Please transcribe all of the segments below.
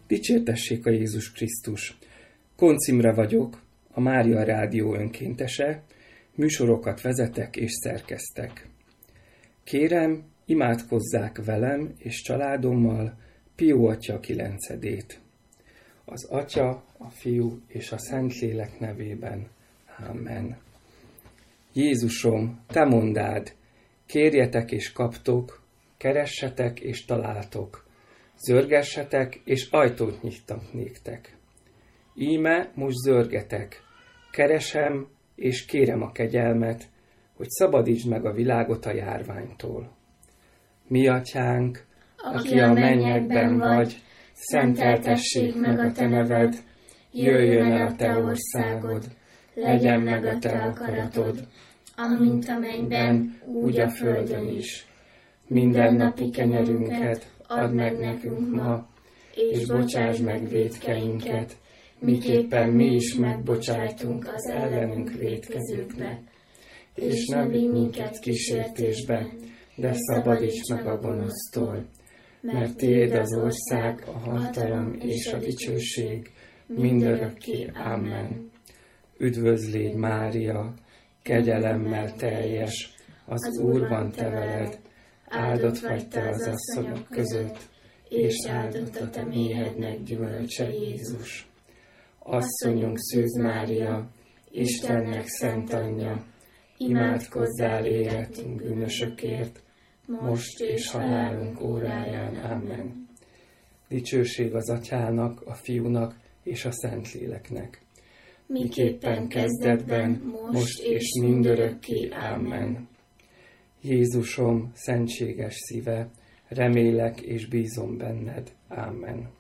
Dicsértessék a Jézus Krisztus! Koncz Imre vagyok, a Mária Rádió önkéntese, műsorokat vezetek és szerkesztek. Kérem, imádkozzák velem és családommal Pió Atya 9-ét. Az Atya, a Fiú és a Szentlélek nevében. Amen. Jézusom, te mondád, kérjetek és kaptok, keressetek és találtok, zörgessetek és ajtót nyitnak néktek. Íme most zörgetek, keresem és kérem a kegyelmet, hogy szabadítsd meg a világot a járványtól. Mi atyánk, aki a mennyekben vagy, szenteltessék meg a te neved, jöjjön el a te országod, legyen meg a te akaratod, amint a mennyben, úgy a földön is. Mindennapi kenyerünket add meg nekünk ma, és bocsáss meg vétkeinket, miképpen mi is megbocsájtunk az ellenünk vétkezőknek. És ne vigy minket kísértésbe, de szabadíts meg a gonosztól, mert tiéd az ország, a hatalom és a dicsőség mindörökké. Amen. Üdvözl légy, Mária, kegyelemmel teljes, az Úr van te veled, áldott vagy te az asszonyok között, és áldott a te méhednek gyümölcse, Jézus. Asszonyunk Szűz Mária, Istennek szent anyja, imádkozzál érettünk bűnösökért, most és halálunk óráján. Amen. Dicsőség az Atyának, a Fiúnak és a Szentléleknek. Miképpen kezdetben, most és mindörökké. Amen. Jézusom, szentséges szíve, remélek és bízom benned. Amen.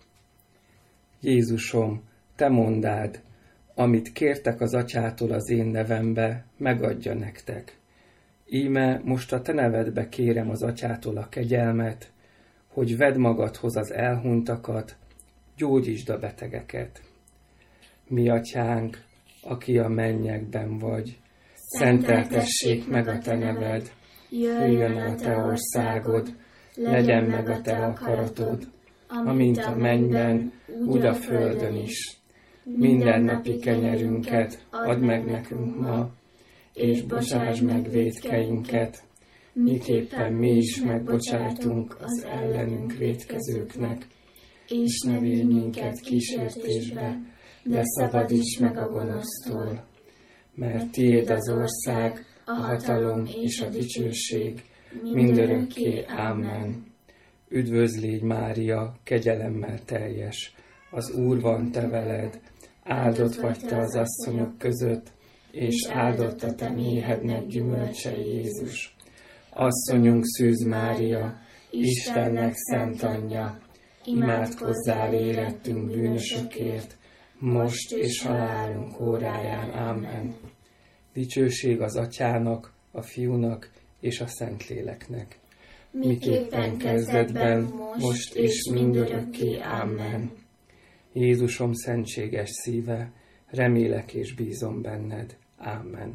Jézusom, te mondád, amit kértek az Atyától az én nevembe, megadja nektek. Íme most a te nevedbe kérem az Atyától a kegyelmet, hogy vedd magadhoz az elhunytakat, gyógyítsd a betegeket. Mi atyánk, aki a mennyekben vagy, szenteltessék meg a te neved, jöjjön a te országod, legyen meg a te akaratod, amint a mennyben, úgy a földön is. Mindennapi kenyerünket add meg nekünk ma, és bocsáss meg vétkeinket, miképpen mi is megbocsájtunk az ellenünk vétkezőknek, és ne vigy minket kísértésbe, de szabadíts meg a gonosztól, mert tiéd az ország, a hatalom és a dicsőség mindörökké. Amen. Üdvözl légy, Mária, kegyelemmel teljes, az Úr van te veled, áldott vagy te az asszonyok között, és áldott a te méhednek gyümölcse, Jézus. Asszonyunk Szűz Mária, Istennek szent anyja, imádkozzál érettünk bűnösökért, most és halálunk óráján. Amen. Dicsőség az Atyának, a Fiúnak és a Szentléleknek. Miképpen kezdetben, most és mindörökké. Amen. Jézusom, szentséges szíve, remélek és bízom benned. Amen.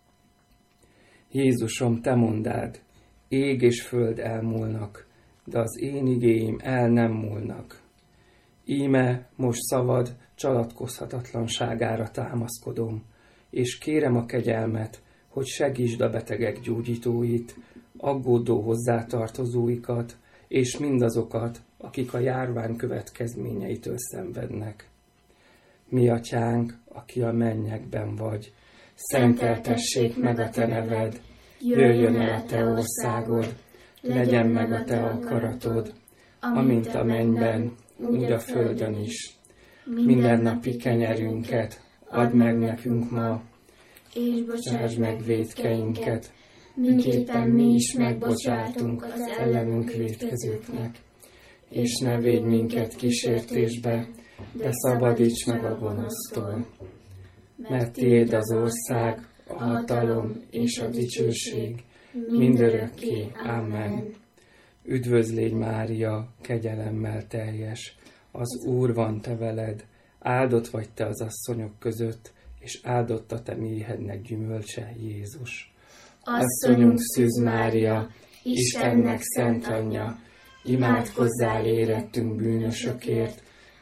Jézusom, te mondád, ég és föld elmúlnak, de az én igéim el nem múlnak. Íme most szavad csalatkozhatatlanságára támaszkodom, és kérem a kegyelmet, hogy segítsd a betegek gyógyítóit, aggódó hozzátartozóikat, és mindazokat, akik a járvány következményeitől szenvednek. Mi atyánk, aki a mennyekben vagy, szenteltessék meg a te neved, jöjjön el a te országod, legyen meg a te akaratod, amint a mennyben, úgy a földön is. Mindennapi kenyerünket add meg nekünk ma, és bocsáss meg vétkeinket, miképpen mi is megbocsátunk az ellenünk vétkezőknek. És ne védj minket kísértésbe, de szabadíts meg a gonosztól. Mert tiéd az ország, a hatalom és a dicsőség mindörökké. Amen. Üdvözl légy, Mária, kegyelemmel teljes, az Úr van te veled, áldott vagy te az asszonyok között, és áldott a te méhednek gyümölcse, Jézus. Asszonyunk Szűz Mária, Istennek szent anyja, imádkozzál érettünk bűnösökért,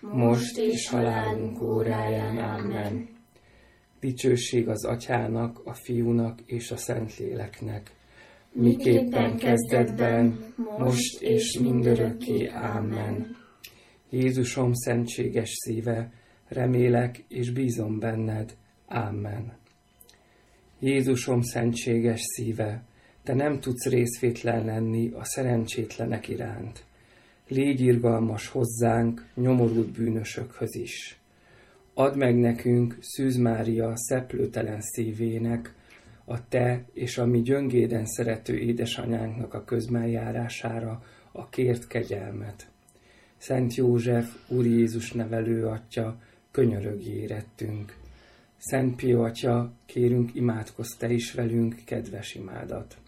most és halálunk óráján. Amen. Dicsőség az Atyának, a Fiúnak és a Szentléleknek, miképpen kezdetben, most és mindörökké. Amen. Jézusom szentséges szíve, remélek és bízom benned. Amen. Jézusom szentséges szíve, te nem tudsz részvétlen lenni a szerencsétlenek iránt. Légy irgalmas hozzánk, nyomorult bűnösökhöz is. Add meg nekünk, Szűz Mária szeplőtelen szívének, a te és a mi gyöngéden szerető édesanyánknak a közbenjárására a kért kegyelmet. Szent József, Úr Jézus nevelő atya, könyörögj érettünk. Szent Pio atya, kérünk, imádkozz te is velünk kedves imádat.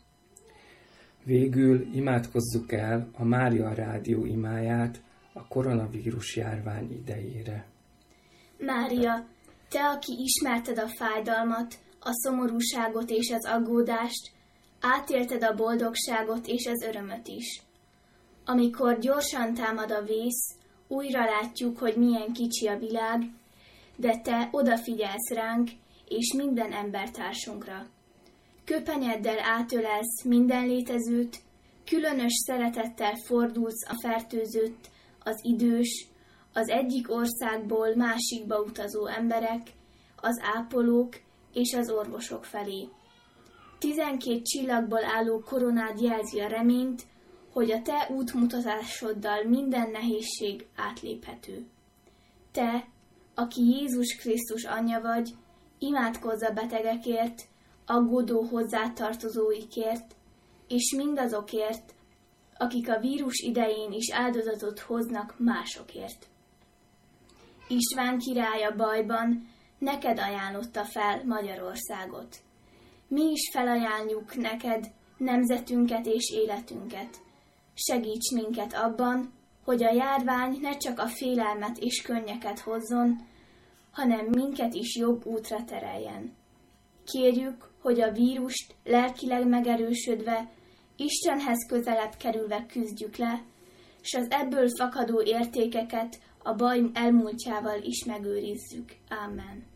Végül imádkozzuk el a Mária Rádió imáját a koronavírus járvány idejére. Mária, te, aki ismerted a fájdalmat, a szomorúságot és az aggódást, átélted a boldogságot és az örömöt is. Amikor gyorsan támad a vész, újra látjuk, hogy milyen kicsi a világ, de te odafigyelsz ránk és minden embertársunkra. Köpenyeddel átölelsz minden létezőt, különös szeretettel fordulsz a fertőzött, az idős, az egyik országból másikba utazó emberek, az ápolók és az orvosok felé. 12 csillagból álló koronád jelzi a reményt, hogy a te útmutatásoddal minden nehézség átléphető. Te, aki Jézus Krisztus anyja vagy, imádkozz a betegekért, aggódó hozzátartozóikért, és mindazokért, akik a vírus idején is áldozatot hoznak másokért. István király a bajban neked ajánlotta fel Magyarországot. Mi is felajánljuk neked nemzetünket és életünket. Segíts minket abban, hogy a járvány ne csak a félelmet és könnyeket hozzon, hanem minket is jobb útra tereljen. Kérjük, hogy a vírust lelkileg megerősödve, Istenhez közelebb kerülve küzdjük le, s az ebből fakadó értékeket a baj elmúltjával is megőrizzük. Amen.